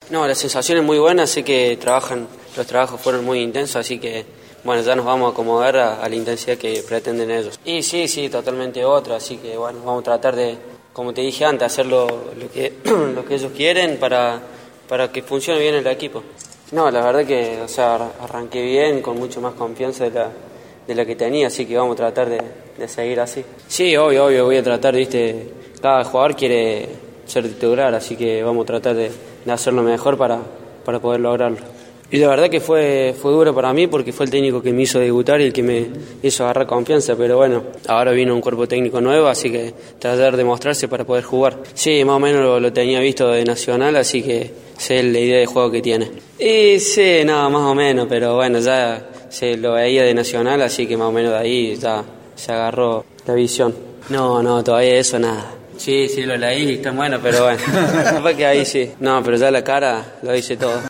No, la sensación es muy buena, sé que los trabajos fueron muy intensos, así que bueno, ya nos vamos a acomodar a la intensidad que pretenden ellos. Y sí, totalmente otra, así que bueno, vamos a tratar de, como te dije antes, hacer lo que ellos quieren para que funcione bien el equipo. No, la verdad que, arranqué bien, con mucho más confianza de la que tenía, así que vamos a tratar de seguir así. Sí, obvio, voy a tratar, cada jugador quiere ser titular, así que vamos a tratar de hacerlo mejor para poder lograrlo. Y la verdad que fue duro para mí porque fue el técnico que me hizo debutar y el que me hizo agarrar confianza, pero bueno, ahora vino un cuerpo técnico nuevo, así que tratar de mostrarse para poder jugar. Sí, más o menos lo tenía visto de Nacional, así que sé la idea de juego que tiene. Y sí, nada, más o menos, pero bueno, ya se lo veía de Nacional, así que más o menos de ahí ya se agarró la visión. No, todavía eso nada. Sí, lo leí, está bueno, pero bueno, capaz que ahí sí. No, pero ya la cara lo dice todo.